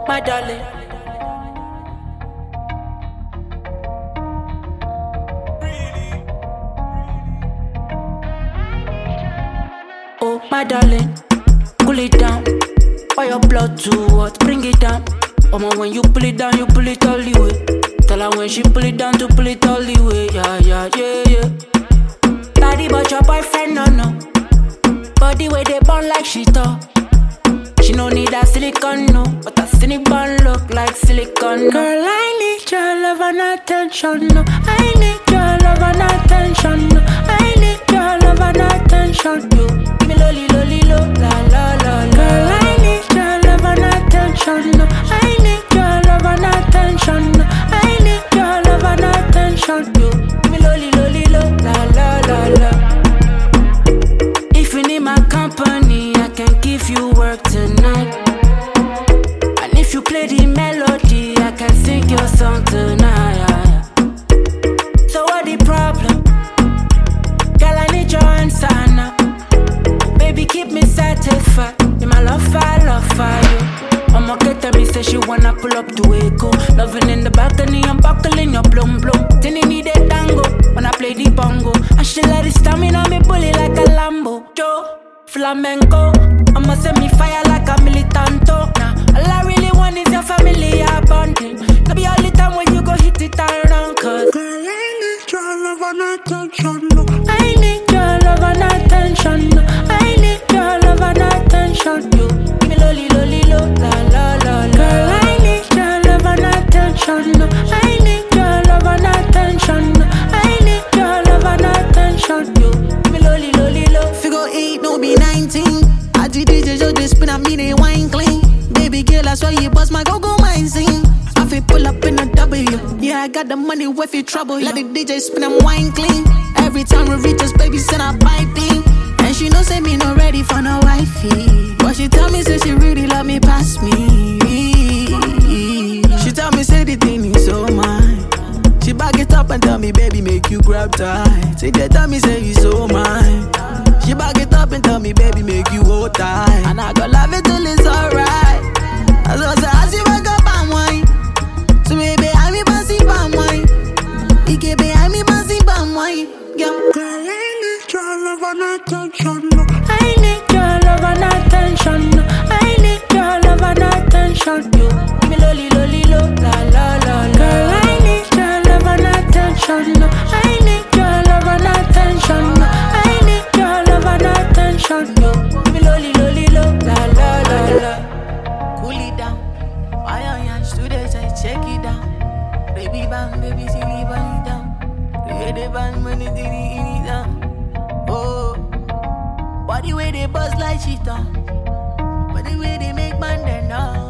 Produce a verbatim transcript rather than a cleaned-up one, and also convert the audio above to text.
my darling. Oh, my darling, cool it down. Why your blood to what? Bring it down. Mama, when you pull it down, you pull it all the way. Tell her when she pull it down to pull it all the way. Yeah, yeah, yeah, yeah. Daddy, but your boyfriend, no, no. Body where they burn like she thought. She no need that silicone, no. But that silicone look like silicone, no. Girl, I need your love and attention, no. I need your love and attention, no. I need your love and attention, you. Give me lolly, lolly, lo, la, la, la, la. Girl, I need your love and attention, no. I need your love and attention, no. I need your love and attention, you. Give me lolly, lolly, lo, la, la, la, la. If you need my company, I can give you work tonight. And if you play the melody, I can sing your song tonight. So what the problem? Girl, I need your answer now. Baby, keep me satisfied. In my love, I love you. I'ma get her, me say she wanna pull up to Echo. Loving in the balcony, I'm buckling your blum blum. Then you need a tango when I play the bongo. And she let it stamina me bully like a Lambo. Joe, flamenco, I'ma send me fire like a militanto. Nah, all I really want is your family abundant. No be all the time when you go hit it around. Cause girl, I need your love and attention, no. I need your love and attention, no. I need your love and attention, you. Give me lolly, lolly, lo, la, la, la, la. Girl, I need your love and attention, no. I need your love and attention, no. I need your love and attention, you. Give me lolly, lolly, lo. Figure eight, no be nineteen. I G D J, just this spin, I mean they wine clean. Baby girl, I saw you bust my go-go mind sing. I feel pull up in a W. Yeah, I got the money with you trouble. Let the D J spin, I'm wine clean. Every time we reach us, baby, send her piping. And she know say me not ready for no wifey. But she tell me say she really love me past me. She tell me say the thing is so mine. She back it up and tell me, baby, make you grab tight. Say they tell me say you so mine. She back it up and tell me, baby, make you hold tight. And I go love it till it's alright. As I say, as you back up and wine. So baby, I me passing palm wine. You can be I me passing palm wine. Yeah. Girl, I need your love and attention, no. I need your love and attention, no. I need your love and attention, you. Give me lolly, lolly, lo, la, la, la, la. Girl, I need your love and attention, no. I need your love and attention, no. I need your love and attention, you. Give me lolly, lolly, lo, la, la, la, la. Cool it down. Why on your students, I check it down. Baby bang, baby silly bunny down. Create the band when it did it down. Oh, body way they buzz like shit on. Body way they make man then now.